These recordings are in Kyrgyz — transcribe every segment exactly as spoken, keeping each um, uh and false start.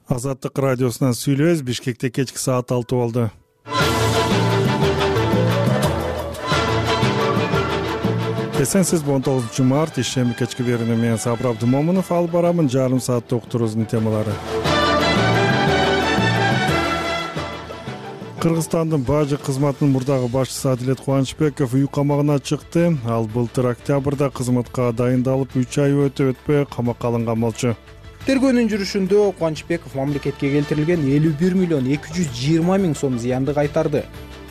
Азаттык радиосунан сүйлөбүз. Бишкекте кечки саат алты болду. Эсенсиз, он тогузунчу март ишемби кечки берүүнү мен Сабыр Абдымомунов алып барамын. Жарым саатта уктуруубуздун темалары. Кыргызстандын бажы кызматынын мурдагы башчысы Адилет Кубанычбеков үй камагына чыкты. Ал былтыр октябрда кызматка дайындалып үч ай өтө өтпөй камакка алынган болчу. Тергөөнүн жүрүшүндө Кубанычбеков мамлекетке келтирилген элүү бир миллион эки жүз жыйырма миң сом зыянды кайтарды.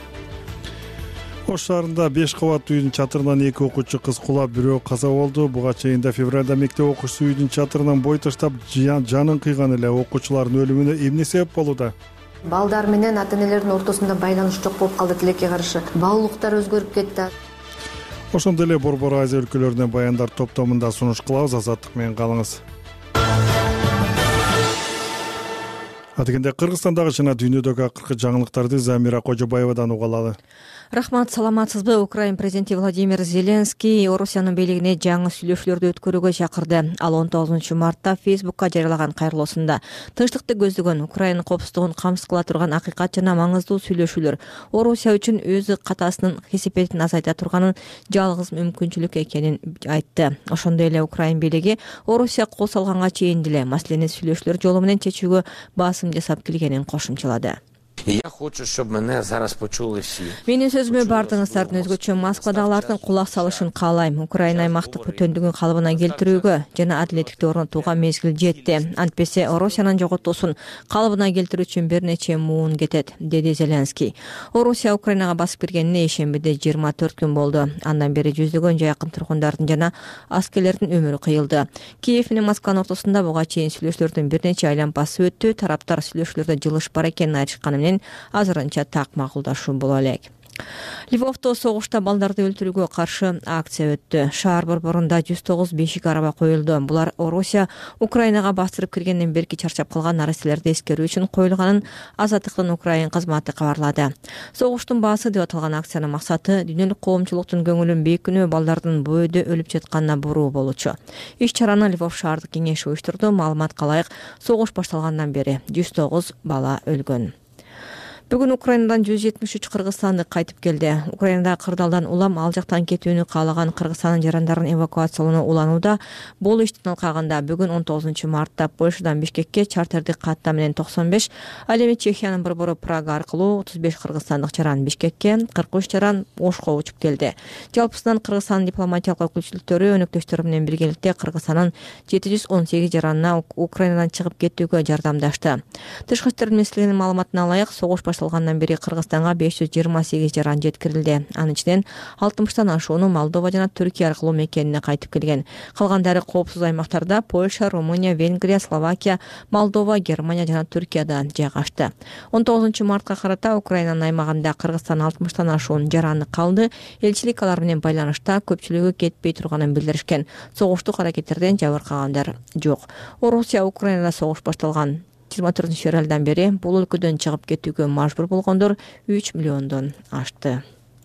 Ош шаарында беш кабаттуу үйдүн чатырынан эки окуучу кыз кулап, бирөө каза болду. Буга чейин да февралда мектеп окуучусу үйдүн чатырынан бой таштап жанын кыйган эле. Окуучулардын өлүмүнө эмне себеп болууда? Балдар менен ата энелердин ортосунда байланыш жок болуп калды. Тилекке каршы баалуулуктар өзгөрүп кетти. Ошондой эле Борбор Азия өлкөлөрүнөн баяндар топтомунда сунуш кылабыз. Азаттык менен калыңыз. Адегенде Кыргызстандагы жана дүйнөдөгү акыркы жаңылыктарды Замира Кожобаевадан уга алалы. Рахмат, саламатсызбы? Украин президенти Владимир Зеленский Орусиянын бийлигине жаңы сүйлөшүүлөрдү өткөрүүгө чакырды. Ал он тогузунчу мартта Фейсбукка жарыялаган кайрылуусунда тынчтыкты көздөгөн, Украинанын коопсуздугун камсыз кыла турган акыйкат жана маңыздуу сүйлөшүүлөр Орусия үчүн өзү катасынын кесепетин азайта турганын жалгыз мүмкүнчүлүк экенин айтты. Ошондой эле Украин бийлиги Орусия кол салганга чейин деле маселени сүйлөшүүлөр жолу менен чечүүгө басым жасап келгенин кошумчалады. Я хочу, чтобы меня зараз почули все. Менин сөзүмө бардыңыздардын, өзгөчө Москвадагылардын кулак салышын каалайм. Украина аймактык бүтөндүгүн калыбына келтирүүгө жана адилеттикти орнотууга мезгил жетти. Антпесе Орусиянын жоготуусун калыбына келтирүү үчүн бир нече муун кетет, деди Зеленский. Орусия Украинага басып киргенине ишембиде жыйырма төрт күн болду. Андан бери жүздөгөн жакын тургундардын жана аскерлердин өмүрү кыйылды. Киев менен Москванын ортосунда буга чейин сүйлөшүүлөрдүн бир нече айланпасы өттү. Тараптар сүйлөшүүлөрдө жылышпар экенин айтышканы менен азырынча так макулдашуу боло элек. Львовдо согушта балдарды өлтүрүүгө каршы акция өттү. Шаар борборунда жүз тогуз бешик араба коюлду. Булар Орусия Украинага бастырып киргенден берки чарчап калган нареселерди эскерүү үчүн коюлганын Азаттыктын Украин кызматы кабарлады. Согуштун баасы деп аталган акциянын максаты дүйнөлүк коомчулуктун көңүлүн бейкүнөө балдардын бөөдө ölүп жатканына буруу болчу. Иш чараны Львов шаардык кеңеши уюштурду. Маалыматка ылайык, согуш башталгандан бери жүз тогуз бала өлгөн. Бүгүн Украинадан жүз жетимиш үч кыргызстандык кайтып келди. Украинада кырдаалдан улам ал жактан кетүүнү каалаган Кыргызстандын жарандарын эвакуациялоону уланууда. Бул иштин алкагында бүгүн он тогузунчу мартта Польшадан Бишкекке чартердик катта менен токсон беш, ал эми Чехиянын борбору Прага аркылуу отуз беш кыргызстандык жаран Бишкекке, кырк үч жаран Ошко учуп келди. Жалпысынан Кыргызстандын дипломатиялык өкүлчүлүктөрү өнөктөштөрү менен биргеликте Кыргызстандын жети жүз он сегиз жаранына Украинадан чыгып кетүүгө жардамдашты. Тышкы иштер министрлигинин маалыматына ылайык, согуш башталгандан бери Кыргызстанга беш жүз жыйырма сегиз жаран жеткирилди. Анын ичинен алтымыштан ашууну Молдова жана Түркия аркылуу мекенине кайтып келген. Калгандары коопсуз аймактарда Польша, Румыния, Венгрия, Словакия, Молдова, Германия жана Түркияда жайгашты. он тогузунчу мартка карата Украинанын аймагында Кыргызстан алтымыштан ашуун жараны калды. Элчилик алар менен байланышта көпчүлүгү кетпей турганын билдиришкен. Согуштук аракеттерден жабыркагандар жок. Орусия Украинада согуш башталган жыйырма төртүнчү февралдан бери бул өлкөдөн чыгып кетүүгө мажбур болгондор үч миллиондон ашты.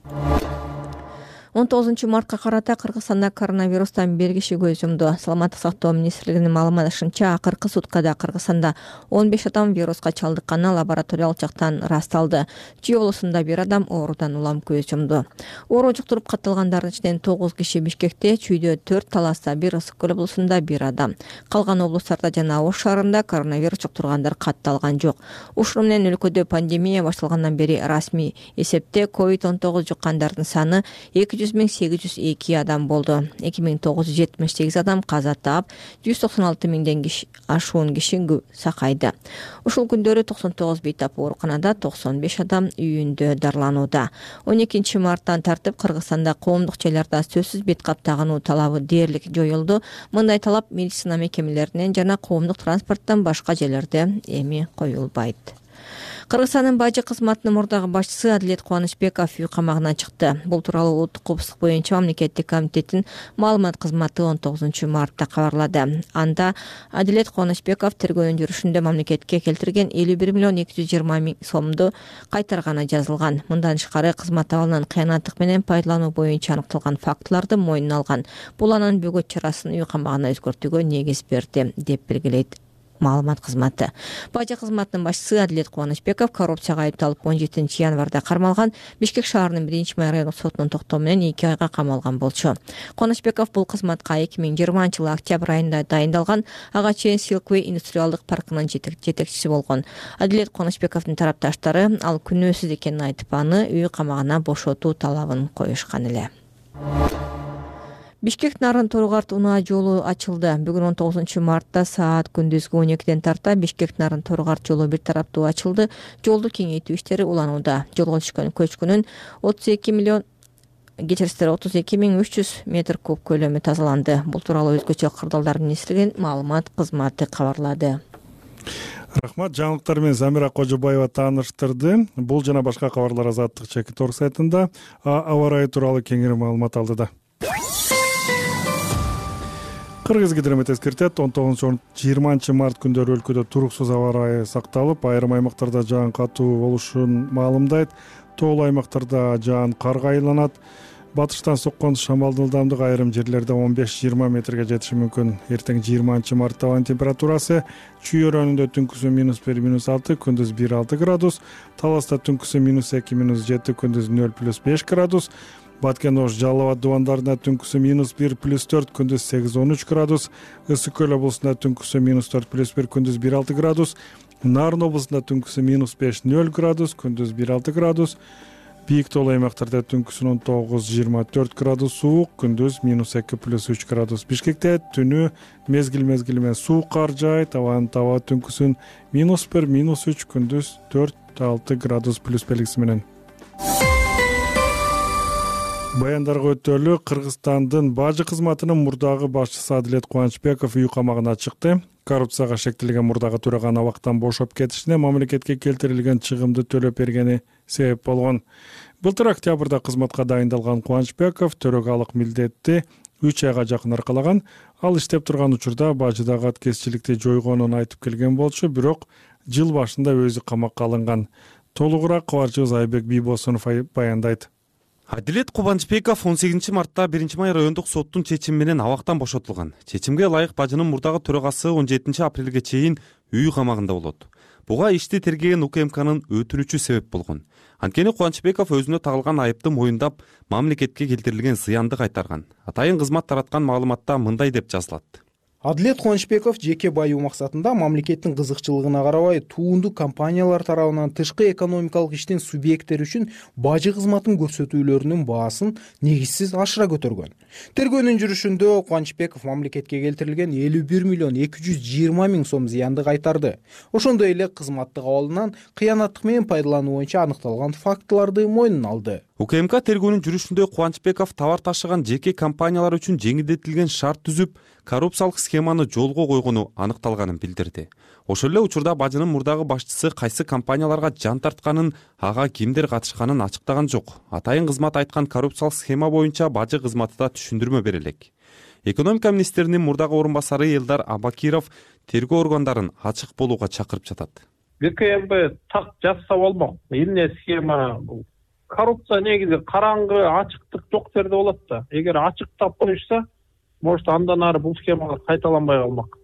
он тогузунчу мартка карата Кыргызстанда коронавирустан бир киши көз жумду. Саламаттык сактоо министрлигинин маалыматынша, акыркы суткада Кыргызстанда он беш адам вируска чалдыкканы лабораториялык жактан ырасталды. Чүй облусунда бир адам оорудан улам көз жумду. Оору жуктуруп катталгандардын ичинен тогуз киши Бишкекте, Чүйдө төрт, Таласта бир, Ысык көл облусунда бир адам. Калган облустарда жана Ош шаарында коронавирус жуктургандар катталган жок. Ушуну менен өлкөдө пандемия башталгандан бери расмий эсепте ковид он тогуз жуккандардын саны эки жүз миң сегиз жүз эки адам болду. эки миң тогуз жүз жетимиш сегиз адам каза таап, жүз токсон алты миңден ашуун киши сакайды. Ушул күндөрү токсон тогуз бейтап ооруканада, токсон беш адам үйүндө дарыланууда. он экинчи марттан тартып Кыргызстанда коомдук жайларда сөзсүз бет кап тагынуу талабы дээрлик жоюлду. Мындай талап медицина мекемелеринен жана коомдук транспорттон башка жерлерде эми коюлбайт. Кыргызстандын бажы кызматынын мурдагы башчысы Адилет Кубанычбеков үй камагына чыкты. Бул тууралуу Улуттук коопсуздук боюнча мамлекеттик комитеттин маалымат кызматы он тогузунчу мартта кабарлады. Анда Адилет Кубанычбеков тергөөнүн жүрүшүндө мамлекетке келтирген элүү бир миллион эки жүз жыйырма миң сомду кайтарганы жазылган. Мындан тышкары кызмат абалынан кыянаттык менен пайдалануу боюнча аныкталган фактыларды мойнуна алган. Бул анын бөгөт чарасын үй камагына өзгөртүүгө негиз берди, деп белгилейт маалымат кызматы. Бажы кызматынын башчысы Адилет Кубанычбеков коррупцияга айыпталып он жетинчи январда кармалган. Бишкек шаарынын биринчи май райондук сотунун токтоо менен эки айга камалган болчу. Кубанычбеков бул кызматка эки миң жыйырманчы жылы октябрь айында дайындалган ага чейин Silkway индустриалдык паркынын жетекчиси болгон. Адилет Кубанычбековдун тарапташтары ал күнөөсүз экенин айтып, аны үй камагына бошотуу талабын коюшкан эле. Бишкек Нарын Торгарт унаа жолу ачылды. Бүгүн он тогузунчу мартта саат күндүзгү он экиден тарта Бишкек Нарын Торгарт жолу бир тараптуу ачылды. Жолду кеңейтүү иштери уланууда. Жолго түшкөн көчкүнүн отуз эки миллион кечирисиздер отуз эки миң үч жүз метр куб көлөмү тазаланды. Бул тууралуу өзгөчө кырдаалдар министрлигинин маалымат кызматы кабарлады. Рахмат, жаңылыктар менен Замира Кожобаева тааныштырды. Бул жана башка кабарлар Азаттык чекит орг сайтында аба ырайы тууралуу кеңири маалымат алды да. Кыргызгидромет эскертет, он тогузунчу жыйырманчы март күндөрү өлкөдө туруксуз аба ырайы сакталып, айрым аймактарда жаан катуу болушун маалымдайт. Тоолуу аймактарда жаан карга айланат. Батыштан соккон шамалдын ылдамдыгы айрым жерлерде он беш жыйырма метрге жетиши мүмкүн. Эртең жыйырманчы мартта ауанын температурасы Чүй өрөөнүндө түнкүсү минус бир минус алты, күндүз бир алты градус, Таласта түнкүсү минус эки минус жети, күндүз нөл плюс беш градус, Баткен Ош Жалал Абад дубандарында түнкүсү минус бир плюс төрт, күндүз сегиз он үч градус, Ысык Көл облусунда түнкүсү минус төрт плюс бир, күндүз бир алты градус, Нарын облусунда түнкүсү минус беш нөл градус, күндүз бир алты градус, Бийик тоолуу аймактарда түнкүсүн он тогуз жыйырма төрт градус суук, күндүз минус эки плюс үч градус. Бишкекте түнү мезгил мезгили менен суук кар жаайт, абанын таба түнкүсүн минус бир минус үч, күндүз төрт алты градус плюс белгиси менен. Баяндарга өтөлү, Кыргызстандын бажы кызматынын мурдагы башчысы Адилет Кубанычбеков үй камагына чыкты. Коррупцияга шектелген мурдагы төраган абактан бошоп кетишине мамлекетке келтирилген чыгымды төлөп бергени себеп болгон. Былтыр октябрда кызматка дайындалган Кубанычбеков төрагалык милдетти үч айга жакын аркалаган. Ал иштеп турган учурда бажыдагы аткезчиликти жойгонун айтып келген болчу, бирок жыл башында өзү камакка алынган. Толугураак кабарчыбыз Айбек Бийбосунов баяндайт. Адилет Кубанычбеков он сегизинчи мартта биринчи май райондук соттун чечими менен абактан бошотулган. Чечимге ылайык бажынын мурдагы төрагасы он жетинчи апрелге чейин үй камагында болот. Буга ишти тергеген УКМКнын өтүнүчү себеп болгон. Анткени Кубанычбеков өзүнө тагылган айыпты моюндап, мамлекетке келтирилген зыянды кайтарган. Атайын кызмат тараткан маалыматта мындай деп жазылат. Адилет Кубанычбеков жеке баюу максатында мамлекеттин кызыкчылыгына карабай туунду компаниялар тарабынан тышкы экономикалык иштин субъекттери үчүн бажы кызматын көрсөтүүлөрүнүн баасын негизсиз ашыра көтөргөн. Тергөөнүн жүрүшүндө Кубанычбеков мамлекетке келтирилген элүү бир миллион эки жүз жыйырма миң сом зыянды кайтарды. Ошондой эле кызматтык абалынан кыянаттык менен пайдалануу боюнча аныкталган фактыларды мойнуна алды. УКМК тергөөнүн жүрүшүндө Кубанычбеков товар ташыган жеке компаниялар үчүн жеңилдетилген шарт түзүп, коррупциялык схеманы жолго койгону аныкталганын билдирди. Ошол эле учурда бажынын мурдагы башчысы кайсы компанияларга жан тартканын, ага кимдер катышканын ачыктаган жок. Атайын кызмат айткан коррупциялык схема боюнча бажы кызматы да түшүндүрмө бере элек. Экономика министринин мурдагы орун басары Элдар Абакиров тергөө органдарын ачык болууга чакырып жатат. ГКМБ так жазса болмок. Эмне схема? Коррупция негизи караңгы, ачыктык жок жерде болот да. Эгер ачыктап коюшса, может андан ары бул схемалар кайталанбай калмак.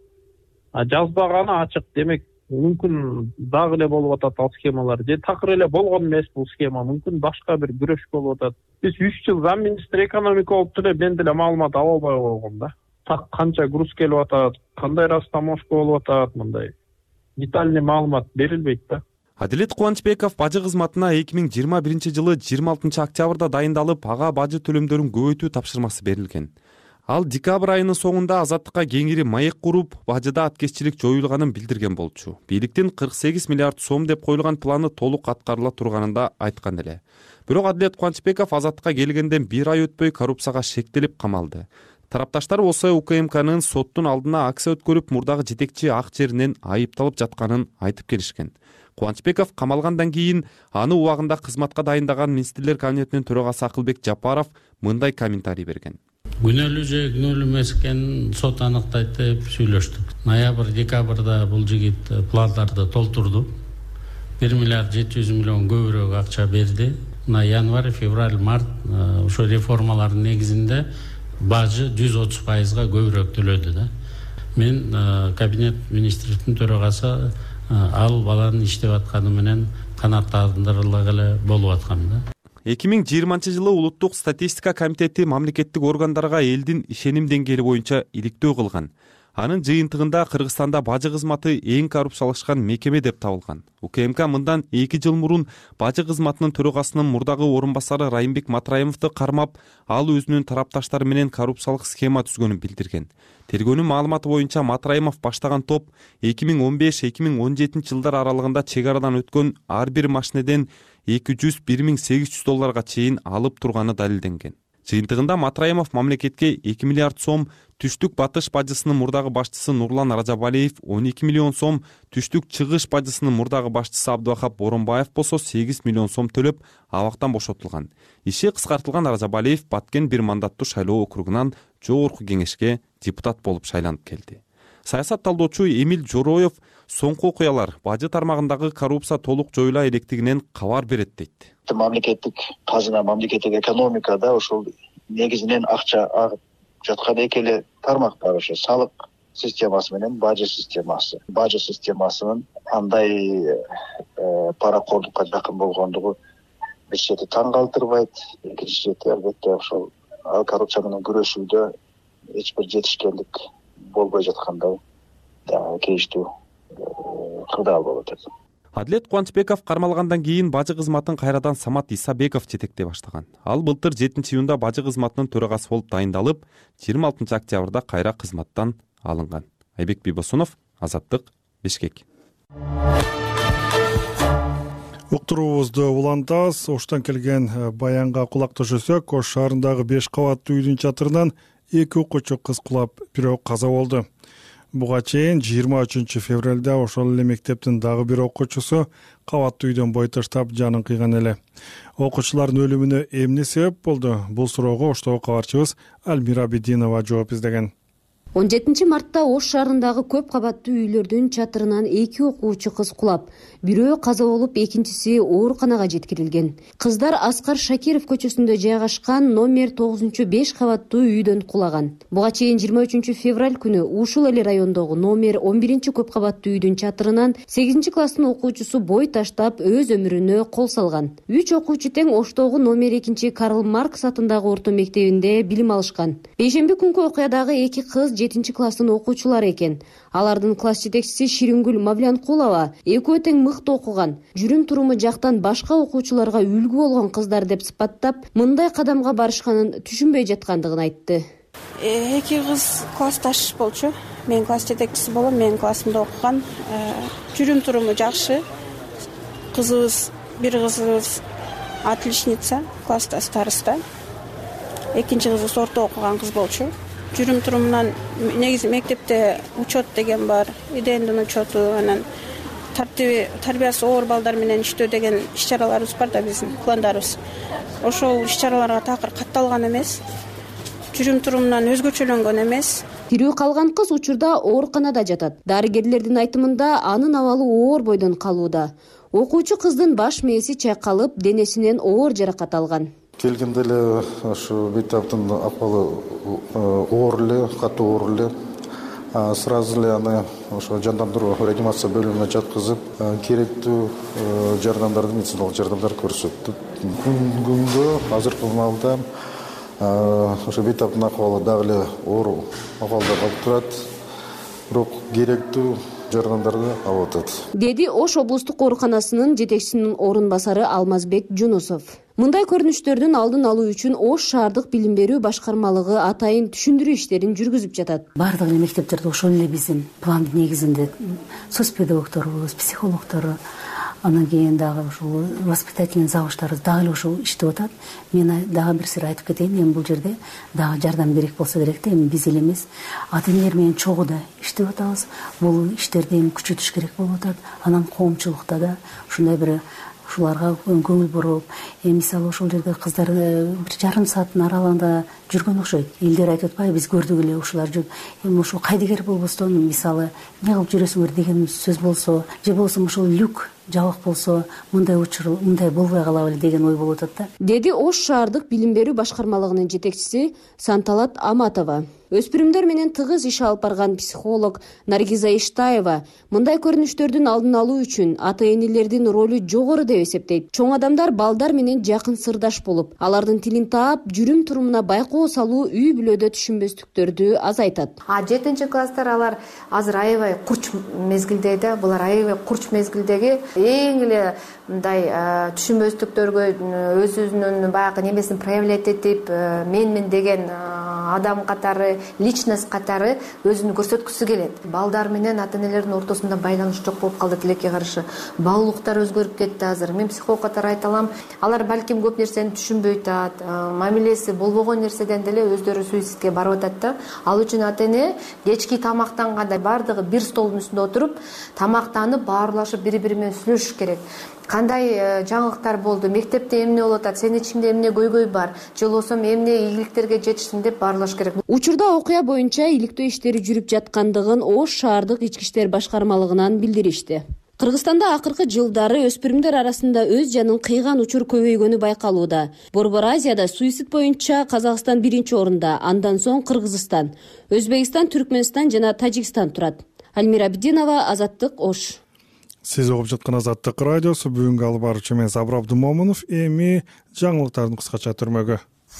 А жазбаганы ачык, демек мүмкүн дагы эле болуп атат ал схемалар. Же такыр эле болгон эмес бул схема, мүмкүн башка бир күрөш болуп атат. Биз үч жыл замминистр экономика болуп деле мен деле маалымат ала албай койгом да. Так канча груз келип атат, кандай растаможка болуп атат, мындай детальный маалымат берилбейт да. Адилет Кубанычбеков бажы кызматына эки миң жыйырма биринчи жылы жыйырма алтынчы октябрда дайындалып, ага бажы төлөмдөрүн көбөйтүү тапшырмасы берилген. Ал декабрь айынын соңунда Азаттыкка кеңири маек куруп, бажыда аткезчилик жоюлганын билдирген болчу. Бийликтин кырк сегиз миллиард сом деп коюлган планы толук аткарыла турганын да айткан эле. Бирок Адилет Кубанычбеков Азаттыкка келгенден бир ай өтпөй коррупцияга шектелип камалды. Тарапташтар болсо УКМКнын соттун алдына акция өткөрүп, мурдагы жетекчи ак жеринен айыпталып жатканын айтып келишкен. Кубанычбеков камалгандан кийин аны убагында кызматка дайындаган министрлер кабинетинин төрагасы Акылбек Жапаров мындай комментарий берген. Күнөөлүү же күнөөлүү эмес экенин сот аныктайт деп сүйлөштүк. Ноябрь, декабрда бул жигит пландарды толтурду. бир миллиард жети жүз миллион көбүрөөк акча берди. Мына январь, февраль, март ошо реформалардын негизинде бажы жүз отуз пайызга көбүрөөк төлөдү да. мен кабинет министрликтин төрагасы ал баланын иштеп атканы менен канааттандырыла эле болуп аткан да. эки миң жыйырманчы жылы улуттук статистика комитети мамлекеттик органдарга элдин ишеним деңгээли боюнча иликтөө кылган. Анын жыйынтыгында Кыргызстанда бажы кызматы эң коррупциялашкан мекеме деп табылган. УКМК мындан эки жыл мурун бажы кызматынын төрагасынын мурдагы орун басары Райымбек Матраимовду кармап, ал өзүнүн тарапташтары менен коррупциялык схема түзгөнүн билдирген. Тергөөнүн маалыматы боюнча Матраимов баштаган топ эки миң он беш эки миң он жетинчи жылдар аралыгында чек арадан өткөн ар бир машинеден эки жүз бир миң сегиз жүз долларга чейин алып турганы далилденген. Жыйынтыгында Матраимов мамлекетке эки миллиард сом, түштүк батыш бажысынын мурдагы башчысы Нурлан Ражабалиев он эки миллион сом, түштүк чыгыш бажысынын мурдагы башчысы Абдывахап Боронбаев болсо сегиз миллион сом төлөп абактан бошотулган. Иши кыскартылган Ражабалиев Баткен бир мандаттуу шайлоо округунан жогорку кеңешке депутат болуп шайланып келди. Саясат талдоочу Эмил Жороев соңку окуялар бажы тармагындагы коррупция толук жоюла электигинен кабар берет дейт. Мамлекеттик казына, мамлекеттик экономикада ошол негизинен акча агып жаткан эки эле тармак бар, ошо салык системасы менен бажы системасы. Бажы системасынын андай паракордукка жакын болгондугу бир чети таң калтырбайт, экинчи чети албетте ошол коррупция менен күрөшүүдө эч бир жетишкендик болбой жаткандай кейиштүү кырдаал болуп атат. Адилет Кубанычбеков кармалгандан кийин бажы кызматын кайрадан Самат Исабеков жетектей баштаган. Ал былтыр жетинчи июнда бажы кызматынын төрагасы болуп дайындалып, жыйырма алтынчы октябрда кайра кызматтан алынган. Айбек Бибосунов, Азаттык, Бишкек. Уктуруубузду улантабыз. Оштон келген баянга кулак төшөсөк, Ош шаарындагы беш кабаттуу үйдүн чатырынан эки окуучу кыз кулап, бирөө каза болду. Буга чейин жыйырма үчүнчү февралда ошол эле мектептин дагы бир окуучусу кабаттуу үйдөн бой таштап жанын кыйган эле. Окуучулардын өлүмүнө эмне себеп болду? Бул суроого Оштогу кабарчыбыз Альмира Бединова жооп издеген. он жетинчи мартта Ош шаарындагы көп кабаттуу үйлөрдүн чатырынан эки окуучу кыз кулап, бирөө каза болуп, экинчиси ооруканага жеткирилген. Кыздар Аскар Шакиров көчөсүндө жайгашкан номер тогузунчу беш кабаттуу үйдөн кулаган. Буга чейин жыйырма үчүнчү февраль күнү ушул эле райондогу номер он биринчи көп кабаттуу үйдүн чатырынан сегизинчи класстын окуучусу бой таштап, өз өмүрүнө кол салган. Үч окуучу тең Оштогу номер экинчи Карл Маркс атындагы орто мектебинде билим алышкан. Бейшемби күнкү окуядагы эки кыз жетинчи класстын окуучулары экен. Алардын класс жетекчиси Ширингүл Мавлянкулова экөө тең мыкты окуган, жүрүм туруму жактан башка окуучуларга үлгү болгон кыздар деп сыпаттап, мындай кадамга барышканын түшүнбөй жаткандыгын айтты. Эки кыз классташ болчу. Мен класс жетекчиси болом, менин классымда окуган. Жүрүм туруму жакшы. Кызыбыз, бир кызыбыз отличница, классташтарыбызда. Экинчи кызыбыз орто окуган кыз болчу. Жүрүм турумунан негизи мектепте учет деген бар, идендин учету, анан тартиби, тарбиясы оор балдар менен иштөө деген иш-чараларыбыз бар да биздин пландарыбыз. Ошол иш-чараларга такыр катталган эмес. Жүрүм турумунан өзгөчөлөнгөн эмес. Тирүү калган кыз учурда ооруканада жатат. Дарыгерлердин айтымында анын абалы оор бойдон калууда. Окуучу кыздын баш мээси чайкалып, денесинен оор жаракат алган. Келгенде эле ошо бейтаптын акыбалы оор эле, катуу оор эле. Сразу эле аны ошо жандандыруу реанимация бөлүмүнө жаткызып, керектүү жардамдарды, медициналык жардамдар көрсөттүк. Күнгө азыркы маалда ошо бейтаптын акыбалы дагы эле оор акыбалда калып турат. Бирок керектүү жардамдарды алып атат, деди Ош облустук ооруканасынын жетекчисинин орун басары Алмазбек Жунусов. Мындай көрүнүштөрдүн алдын алуу үчүн Ош шаардык билим берүү башкармалыгы атайын түшүндүрүү иштерин жүргүзүп жатат. Бардык эле мектептерде ошол эле биздин пландын негизинде соц педагогторубуз, психологтору, анан кийин дагы ушул воспитательный завуштарыбыз дагы эле ушул иштеп атат. Мен дагы бир сыр айтып кетейин, эми бул жерде дагы жардам керек болсо керек да, эми биз эле эмес, ата энелер менен чогуу да иштеп атабыз. Бул иштерди эми күчөтүш керек болуп атат. Анан коомчулукта да ушундай бир ушуларга көңүл буруп, мисалы ошол жерде кыздар бир жарым сааттын аралыгында жүргөн окшойт. Элдер айтып атпайбы, биз көрдүк эле ушулар жүр. Эми ушул кайдыгер болбостон, мисалы, эмне кылып жүрөсүңөр деген сөз болсо, же болбосо ушул люк жабык болсо мындай учур мындай болбой калабы эле деген ой болуп атат да, деди Ош шаардык билим берүү башкармалыгынын жетекчиси Санталат Аматова. Өспүрүмдөр менен тыгыз иш алып барган психолог Наргиза Иштаева мындай көрүнүштөрдүн алдын алуу үчүн ата-энелердин ролу жогору деп эсептейт. Чоң адамдар балдар менен жакын сырдаш болуп, алардын тилин таап, жүрүм турумуна байкоо салуу үй бүлөдө түшүнбөстүктөрдү азайтат. А жетинчи класстар алар азыр аябай курч мезгилде да, булар аябай курч мезгилдеги эң эле мындай түшүнбөстүктөргө өзүнүн баягы немесин проявлять этип, менмин деген адам катары, личность катары өзүн көрсөткүсү келет. Балдар менен ата-энелердин ортосунда байланыш жок болуп калды тилекке каршы. Баалуулуктар өзгөрүп кетти азыр. Мен психолог катары айта алам, алар балким көп нерсени түшүнбөй атат, мамилеси болбогон нерседен деле өздөрү суицидке барып атат да. Ал үчүн ата-эне кечки тамактанганда бардыгы бир столдун үстүндө отуруп, тамактанып, баарлашып бири-бири менен сүйлөшүш керек. Кандай жаңылыктар болду, мектепте эмне болуп атат, сенин ичиңде эмне көйгөй бар, же болбосо эмне ийгиликтерге жетиштиң деп баарлаш керек. Учурда окуя боюнча иликтөө иштери жүрүп жаткандыгын Ош шаардык ички иштер башкармалыгынан билдиришти. Кыргызстанда акыркы жылдары өспүрүмдөр арасында өз жанын кыйган учур көбөйгөнү байкалууда. Борбор Азияда суицид боюнча Казакстан биринчи орунда, андан соң Кыргызстан, Өзбекстан, Түркмөнстан жана Тажикстан турат. Альмира Абдинова, Азаттык, Ош. Сиз угуп жаткан Азаттык радиосу, бүгүнкү алып баруучу мен Сабыр Абдымомунов. Эми жаңылыктардын кыскача түрмөгү.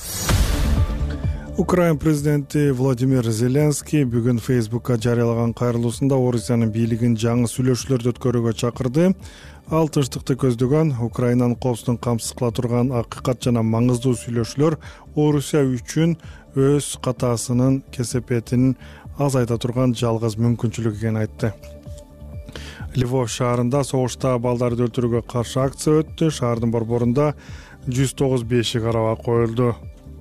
Украина президенти Владимир Зеленский бүгүн Фейсбукка жарыялаган кайрылуусунда Орусиянын бийлигин жаңы сүйлөшүүлөрдү өткөрүүгө чакырды. Ал тынчтыкты көздөгөн, Украинанын коопсуздугун камсыз кыла турган акыйкат жана маңыздуу сүйлөшүүлөр Орусия үчүн өз катасынын кесепетин азайта турган жалгыз мүмкүнчүлүк экенин айтты. Львов шаарында согушта балдарды өлтүрүүгө каршы акция өттү. Шаардын борборунда жүз тогуз бешик араба коюлду.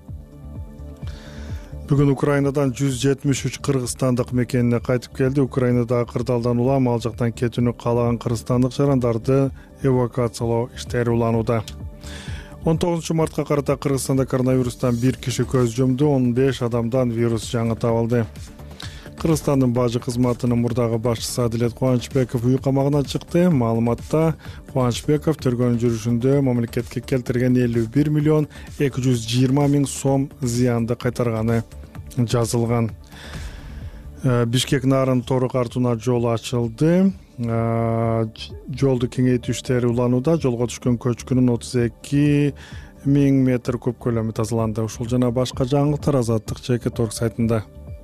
Бүгүн Украинадан жүз жетимиш үч кыргызстандык мекенине кайтып келди. Украинада кырдаалдан улам ал жактан кетүүнү каалаган кыргызстандык жарандарды эвакуациялоо иштери уланууда. он тогузунчу мартка карата Кыргызстанда коронавирустан бир киши көз жумду. он беш адамдан вирус жаңы табылды. Кыргызстандын бажы кызматынын мурдагы башчысы Адилет Кубанычбеков үй камагынан чыкты. Маалыматта Кубанычбеков төргөнүн жүрүшүндө мамлекетке келтирген элүү бир миллион эки жүз жыйырма миң сом зыянды кайтарганы жазылган. Бишкек нарын тору картууна жол ачылды. Жолду кеңейтүү иштери уланууда. Жолго түшкөн көчкүнүн отуз эки миң метр куб көлөмү тазаланды. Ушул жана башка жаңылыктар Азаттык чекит точка орг сайтында.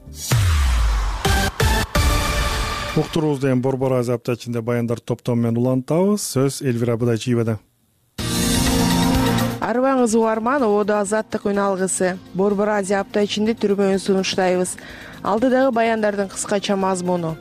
Уктуруубузду эми Борбор Азия апта ичинде баяндар топтому менен улантабыз. Сөз Элвира Быдайчиевада. Арыбаңыз угарман, ободо Азаттык үн алгысы. Борбор Азия апта ичинде түрмөөнү сунуштайбыз. Алдыдагы баяндардын кыскача мазмуну.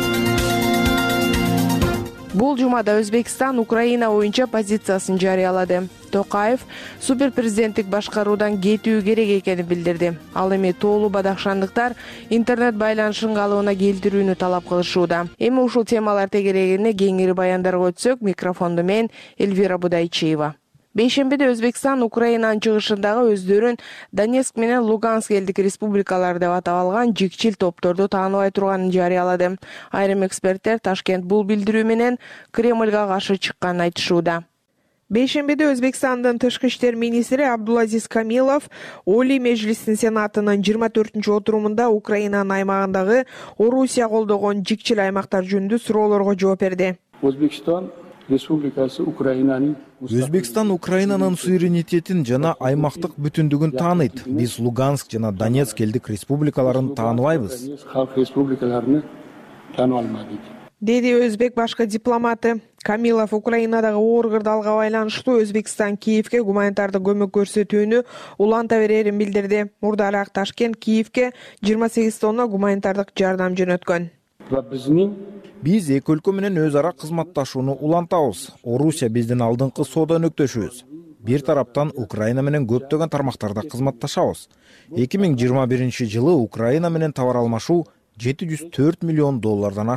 Бул жумада Өзбекстан Украина боюнча позициясын жарыялады. Токаев супер президенттик башкаруудан кетүү керек экенин билдирди. Ал эми тоолуу бадакшандыктар интернет байланышын калыбына келтирүүнү талап кылышууда. Эми ушул темалар тегерегине кеңири баяндарга өтсөк, микрофонду мен Элвира Будайчиева. Бейшембиде Өзбекстан Украинанын чыгышындагы өздөрүн Донецк менен Луганск элдик республикалар деп атап алган жикчил топторду тааныбай турганын жарыялады. Айрым эксперттер Ташкент бул билдирүү менен Кремльга каршы чыкканын айтышууда. Бейшембиде Өзбекстандын тышкы иштер министри Абдулазиз Камилов Олий Мejlisинин сенатынын жыйырма төртүнчү отурумунда Украинанын аймагындагы Орусия колдогон жикчил аймактар жөнүндө суроолорго жооп берди. Өзбекстан Республикасы Украинанын Өзбекстан Украинанын суверенитетин жана аймактык бүтүндүгүн тааныйт. Биз Луганск жана Донецк элдик республикаларын тааныбайбыз. Халк республикаларын таанып алмадык, деди өзбек башкы дипломаты. Камилов Украинадагы оор кырдаалга байланыштуу Өзбекстан Киевке гуманитардык көмөк көрсөтүүнү уланта берерин билдирди. Мурдараак Ташкент Киевке жыйырма сегиз тонна гуманитардык жардам жөнөткөн. Биз эки өлкө менен өз ара кызматташууну улантабыз. Орусия биздин алдыңкы соода өнөктөшүбүз. Бир тараптан Украина менен көптөгөн тармактарда кызматташабыз. эки миң жыйырма биринчи жылы Украина менен товар алмашуу жети жүз төрт миллион доллардан ашты.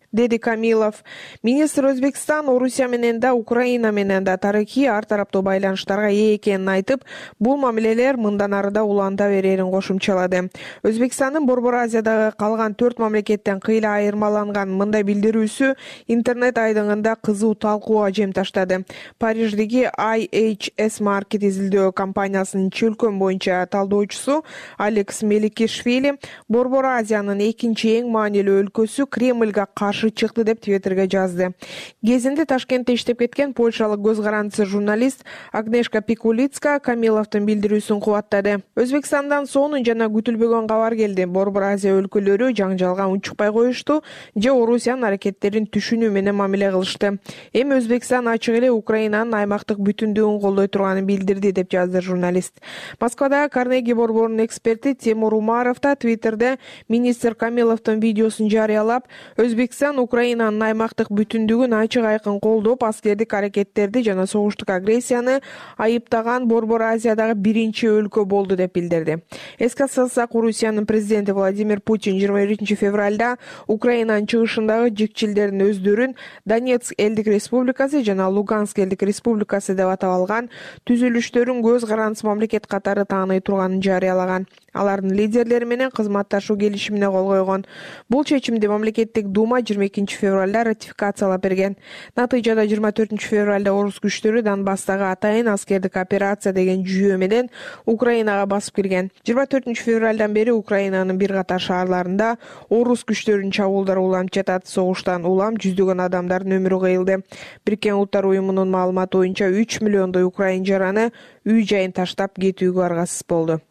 деди Камилов. Министр Өзбекстан Орусия менен да Украина менен да тарыхый ар тараптуу байланыштарга ээ экенин айтып, бул мамилелер мындан ары да уланта берерин кошумчалады. Өзбекстандын Борбор Азиядагы калган төрт мамлекеттен кыйла айырмаланган мындай билдирүүсү интернет айдыңында кызуу талкууга жем таштады. Париждеги ай эйч эс Market изилдөө компаниясынын чөлкөн боюнча талдоочусу Алекс Меликишвили Борбор Азиянын экинчи эң маанилүү өлкөсү Кремльга каршы чыкты деп Твиттерге жазды. Кезинде Ташкентте иштеп кеткен польшалык көз карандысы журналист Агнешка Пикулицка Камиловдун билдирүүсүн кубаттады. Өзбекстандан сонун жана күтүлбөгөн кабар келди. Борбор Азия өлкөлөрү жаңжалга унчукпай коюшту же Орусиянын аракеттерин түшүнүү менен мамиле кылышты. Эми Өзбекстан ачык эле Украинанын аймактык бүтүндүгүн колдой турганын билдирди деп жазды журналист. Москвадагы Карнеги борборунун эксперти Тимур Умаров да Твиттерде министр Камиловдун видеосун жарыялап, Өзбекстан Украинанын аймактык бүтүндүгүн ачык айкын колдоп, аскердик аракеттерди жана согуштук агрессияны айыптаган Борбор Азиядагы биринчи өлкө болду деп билдирди. Эске салсак, Орусиянын президенти Владимир Путин жыйырма биринчи февралда Украинанын чыгышындагы жикчилдердин өздөрүн Донецк элдик республикасы жана Луганск элдик республикасы деп атап алган түзүлүштөрүн көз карандысы мамлекет катары тааный турганын жарыялаган. Алардын лидерлери менен кызматташуу келишимине кол койгон. Бул чечимди мамлекеттик дума жыйырма экинчи февралда ратификациялап берген. Натыйжада жыйырма төртүнчү февралда орус күчтөрү Донбасстагы атайын аскердик операция деген жүйө менен Украинага басып кирген. жыйырма төртүнчү февралдан бери Украинанын бир катар шаарларында орус күчтөрүнүн чабуулдары уланып жатат. Согуштан улам жүздөгөн адамдардын өмүрү кыйылды. Бириккен Улуттар уюмунун маалыматы боюнча үч миллиондой украин жараны үй жайын таштап кетүүгө аргасыз болду.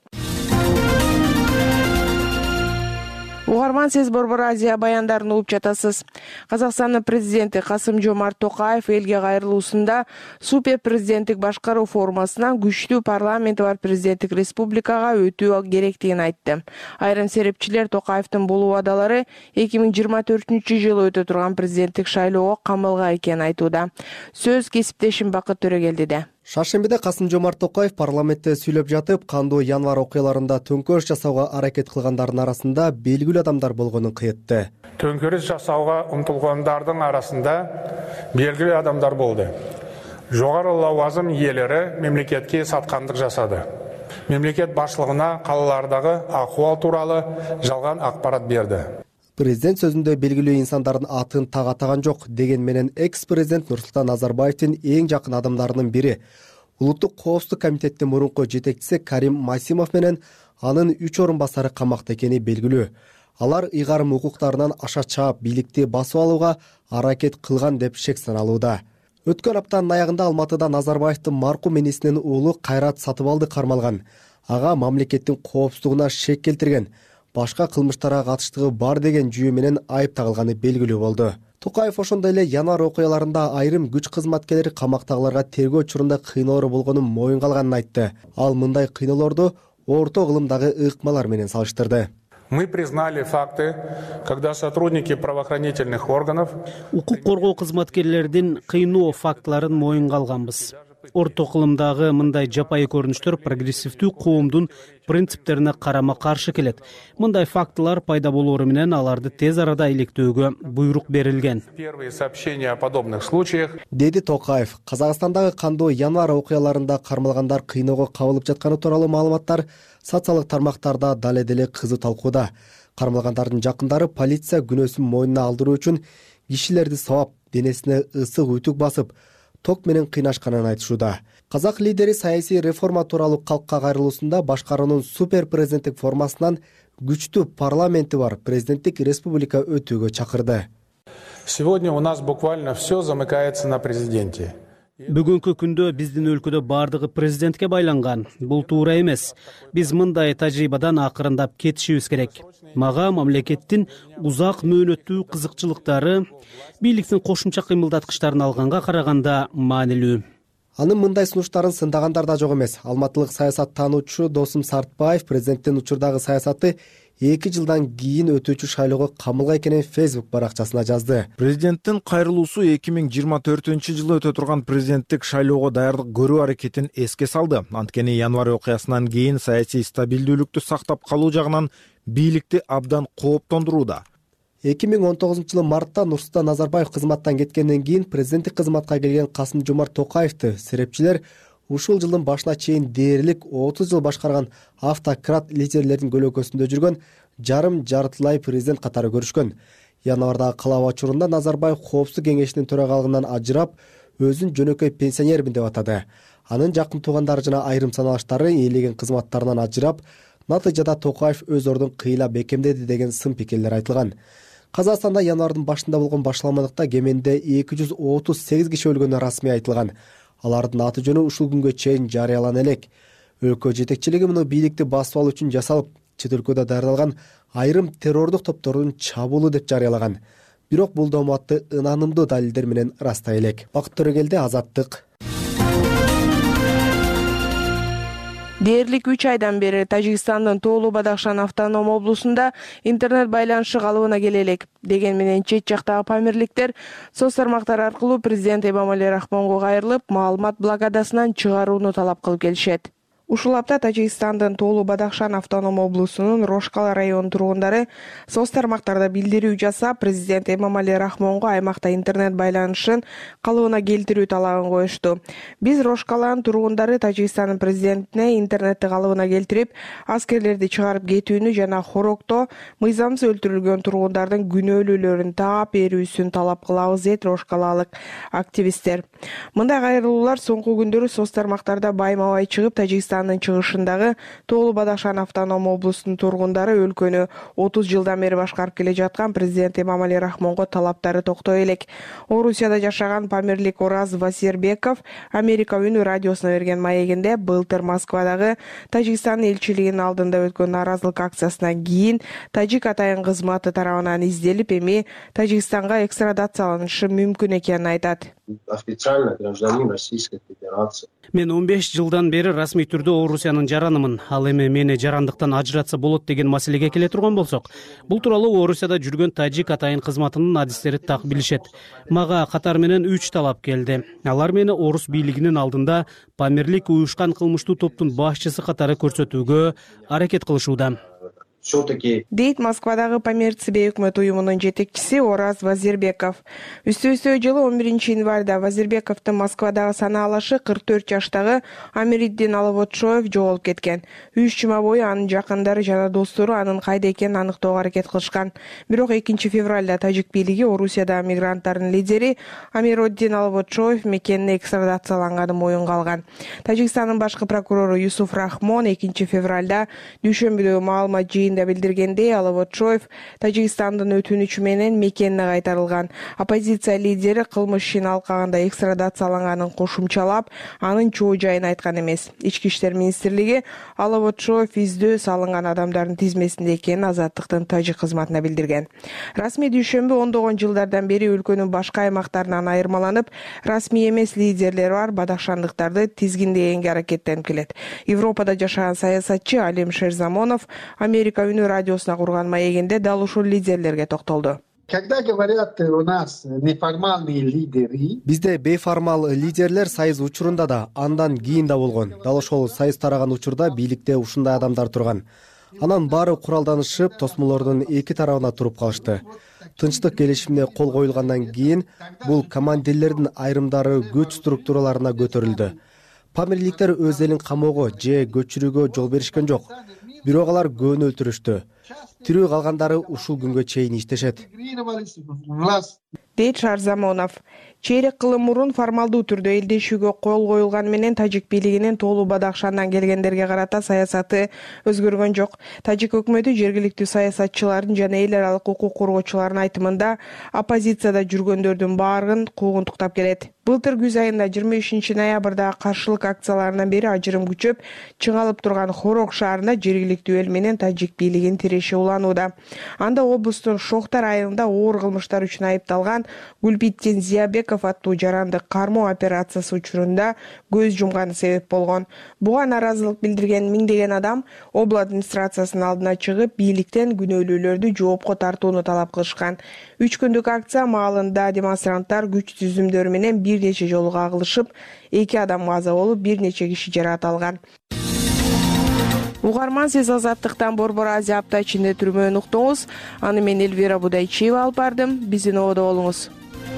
Угарман, сиз Борбор Азия баяндарын угуп жатасыз. Казакстандын президенти Касым-Жомарт Токаев элге кайрылуусунда супер президенттик башкаруу формасынан күчтүү парламенти бар президенттик республикага өтүү керектигин айтты. Айрым серепчилер Токаевдин бул убадалары эки миң жыйырма төртүнчү жылы өтө турган президенттик шайлоого камалга экенин айтууда. Сөз кесиптешим Бакыт Төрөгелдиде. Шаршембиде Касым-Жомарт Токаев парламентте сүйлөп жатып, кандуу январь окуяларында төңкөрүш жасауга аракет кылгандардын арасында белгилүү адамдар болгонун кыйтты. Төңкөрүш жасауга умтулгандардын арасында белгилүү адамдар болду. Жогору лауазым ээлери мемлекетке саткандык жасады. Мемлекет башчылыгына калалардагы акыбал тууралуу жалган акпарат берди. Президент сөзүндө белгилүү инсандардын атын так атаган жок деген менен экс-президент Нурсултан Назарбаевдин эң жакын адамдарынын бири, Улуттук коопсуздук комитеттин мурунку жетекчиси Карим Масимов менен анын үч орун басары камакта экени белгилүү. Алар ыйгарым укуктарынан аша чаап бийликти басып алууга аракет кылган деп шек саналууда. Өткөн аптанын аягында Алматыда Назарбаевдин маркум энесинин уулу Кайрат Сатыбалды кармалган. Ага мамлекеттин коопсуздугуна шек келтирген, башка кылмыштарга катыштыгы бар деген жүйө менен айып тагылганы белгилүү болду. Токаев ошондой эле январь окуяларында айрым күч кызматкерлери камактагыларга тергөө учурунда кыйноолор болгонун моюнга алганын айтты. Ал мындай кыйноолорду орто кылымдагы ыкмалар менен салыштырды. Мы признали факты, когда сотрудники правоохранительных органов укук коргоо кызматкерлердин кыйноо фактыларын моюнга алганбыз. Орто кылымдагы мындай жапайы көрүнүштөр прогрессивдүү коомдун принциптерине карама каршы келет. Мындай фактылар пайда болоору менен аларды тез арада иликтөөгө буйрук берилген. Первые сообщения о подобных случаях, деди Токаев. Казакстандагы кандуу январь окуяларында кармалгандар кыйноого кабылып жатканы тууралуу маалыматтар социалдык тармактарда дале деле кызуу талкууда. Кармалгандардын жакындары полиция күнөөсүн мойнуна алдыруу үчүн кишилерди сабап, денесине ысык үтүк басып, ток менен кыйнашканын айтышууда. Казак лидери саясий реформа тууралуу калкка кайрылуусунда башкаруунун супер президенттик формасынан күчтүү парламенти бар президенттик республика өтүүгө чакырды. Сегодня у нас буквально все замыкается на президенте. Бүгүнкү күндө биздин өлкөдө бардыгы президентке байланган. Бул туура эмес. Биз мындай тажрыйбадан акырындап кетишибиз керек. Мага мамлекеттин узак мөөнөттүү кызыкчылыктары бийликтин кошумча кыймылдаткычтарын алганга караганда маанилүү. Анын мындай сунуштарын сындагандар да жок эмес. Алматылык саясаттануучу Досум Сартбаев президенттин учурдагы саясаты эки жылдан кийин өтүүчү шайлоого камылга экенин Facebook баракчасына жазды. Президенттин кайрылуусу эки миң жыйырма төртүнчү жылы өтө турган президенттик шайлоого даярдык көрүү аракетин эске салды. Анткени январь окуясынан кийин саясий стабилдүүлүктү сактап калуу жагынан бийликти абдан кооптондурууда. эки миң он тогузунчу жылы мартта Нурсултан Назарбаев кызматтан кеткенден кийин президенттик кызматка келген Касым Жомарт Токаевди серепчилер ушул жылдын башына чейин дээрлик отуз жыл башкарган автократ лидерлердин көлөкөсүндө жүргөн жарым жартылай президент катары көрүшкөн. Январдагы кылабы учурунда Назарбаев Коопсуздук кеңешинин төрагалыгынан ажырап, өзүн жөнөкөй пенсионермин деп атады. Анын жакын туугандары жана айрым саналыштары ээлеген кызматтарынан ажырап, натыйжада Токаев өз ордун кыйла бекемдеди деген сын пикирлер айтылган. Казакстанда январдын башында болгон башаламалыкта кеминде эки жүз отуз сегиз киши өлгөнү расмий айтылган. Алардын аты жөнү ушул күнгө чейин жарыялана элек. Өлкө жетекчилиги муну бийликти басып алуу үчүн жасалып, чет өлкөдө даярдалган айрым террордук топтордун чабуулу деп жарыялаган. Бирок бул дооматты ынанымдуу далилдер менен растай элек. Бакыт Төрөгелди, Азаттык. Дээрлик үч айдан бери Тажикстандын Тоолу Бадахшан автоном облусунда интернет байланышы калыбына келе элек. Деген менен чет жактагы памирликтер соц тармактар аркылуу президент Эмомали Рахмонго кайрылып, маалымат блокадасынан чыгарууну талап кылып келишет. Ушул апта Тажикстандын Тоолу Бадахшан автоном облусунун Рошкала районунун тургундары соц тармактарда билдирүү жасап, президент Эмомали Рахмонго аймакта интернет байланышын калыбына келтирүү талабын коюшту. Биз Рошкаланын тургундары Тажикстандын президентине интернетти калыбына келтирип, аскерлерди чыгарып кетүүнү жана Хорокто мыйзамсыз өлтүрүлгөн тургундардын күнөөлүүлөрүн таап берүүсүн талап кылабыз дейт Рошкалалык активисттер. Мындай кайрылуулар соңку күндөрү соц тармактарда байма-бай чыгып, Тажикстан чыгышындагы Тоолу Бадахшан автоном облусунун тургундары өлкөнү отуз жылдан бери башкарып келе жаткан президент Эмомали Рахмонго талаптары токтой элек. Орусияда жашаган памирлик Ораз Вазирбеков Америка үнү радиосуна берген маегинде былтыр Москвадагы Тажикстан элчилигинин алдында өткөн нааразылык акциясынан кийин тажик атайын кызматы тарабынан изделип, эми Тажикстанга экстрадацияланышы мүмкүн экенин айтат. Официально гражданин Российской Федерации. Мен он беш жылдан бери расмий түрдө Орусиянын жаранымын. Ал эми мени жарандыктан ажыратса болот деген маселеге келе турган болсок, бул тууралуу Орусияда жүргөн тажик атайын кызматынын адистери так билишет. Мага катар менен үч талап келди. Алар мени орус бийлигинин алдында памирлик уюшкан кылмыштуу топтун башчысы катары көрсөтүүгө аракет кылышууда. Дейт Москвадагы Памирци бейөкмөт уюмунун жетекчиси Ораз Вазирбеков. Үстө-үстө жылы он биринчи январда Вазирбековдун Москвадагы санаалашы кырк төрт жаштагы Амириддин Алавотшоев жоголуп кеткен. Үч жума бою анын жакындары жана достору анын кайда экенин аныктоого аракет кылышкан. Бирок экинчи февралда тажик бийлиги Орусияда мигранттардын лидери Амириддин Алавотшоев мекенине экстрадацияланганын моюнга алган. Тажикстандын башкы прокурору Юсуф Рахмон экинчи февралда дүйшөмбүдө маалымат жыйында билдиргендей, Алавотшоев Тажикстандын өтүнүчү менен мекенине кайтарылган. Оппозиция лидери кылмыш ишин алкагында экстрадацияланганын кошумчалап, анын чоо жайын айткан эмес. Ички иштер министрлиги Алавотшоев издөө салынган адамдардын тизмесинде экенин Азаттыктын тажик кызматына билдирген. Расмий дүйшөмбү ондогон жылдардан бери өлкөнүн башка аймактарынан айырмаланып, расмий эмес лидерлери бар бадахшандыктарды тизгиндегенге аракеттенип келет. Европада жашаган саясатчы Алим Шерзамонов Америка үнү радиосуна курган маегинде дал ушул лидерлерге токтолду. Когда говорят у нас неформальные лидеры, бизде бейформал лидерлер сайыз учурунда да, андан кийин да болгон. Дал ошол сайыз тараган учурда бийликте ушундай адамдар турган. Анан баары куралданышып, тосмолордун эки тарабына туруп калышты. Тынчтык келишимине кол коюлгандан кийин бул командирлердин айрымдары күч структураларына көтөрүлдү. Памирликтер өз элин камоого же көчүрүүгө жол беришкен жок. Бирок алар көөнү өлтүрүштү. Тирүү калгандары ушул күнгө чейин иштешет. Дейт Шарзамонов. Чейрек кылым мурун формалдуу түрдө элдешүүгө кол коюлган менен тажик бийлигинин Тоолу Бадахшандан келгендерге карата саясаты өзгөргөн жок. Тажик өкмөтү жергиликтүү саясатчылардын жана эл аралык укук коргоочулардын айтымында оппозицияда жүргөндөрдүн баарын куугунтуктап келет. Былтыр күз айында жыйырма бешинчи ноябрда каршылык акцияларынан бери ажырым күчөп, чыңалып турган Хорок шаарында жергиликтүү эл менен тажик бийлигинин тиреши уланууда. Анда облустун Шохтар айылында оор кылмыштар үчүн айыпталган Гүлбиттин Зиябеков аттуу жаранды кармоо операциясы учурунда көз жумганы себеп болгон. Буга нааразылык билдирген миңдеген адам обла администрациясынын алдына чыгып, бийликтен күнөөлүүлөрдү жоопко тартууну талап кылышкан. Үч күндүк акция маалында демонстранттар күч түзүмдөрү менен бир нече жолу кагылышып, эки адам каза болуп, бир нече киши жаракат алган. угарман, сиз Азаттыктан Борбор Азия апта ичинде түрмөөнү уктуңуз. Аны мен Элвира Будайчиева алып бардым. Биздин ободо болуңуз.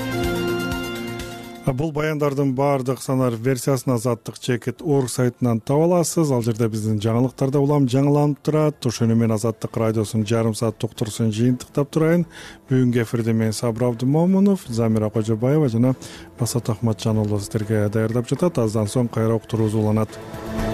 Бул баяндардын баардык санар версиясын Азаттык чекит орг сайтынан таба аласыз. Ал жерде биздин жаңылыктарда улам жаңыланып турат. Ошону менен Азаттык радиосунун жарым саат уктурусун жыйынтыктап турайын. Бүгүнкү эфирде мен Сабыр Абдымомунов, Замира Кожобаева жана Басат Ахматжан уулу сиздерге даярдап жатат. Аздан соң кайра уктуруубуз уланат.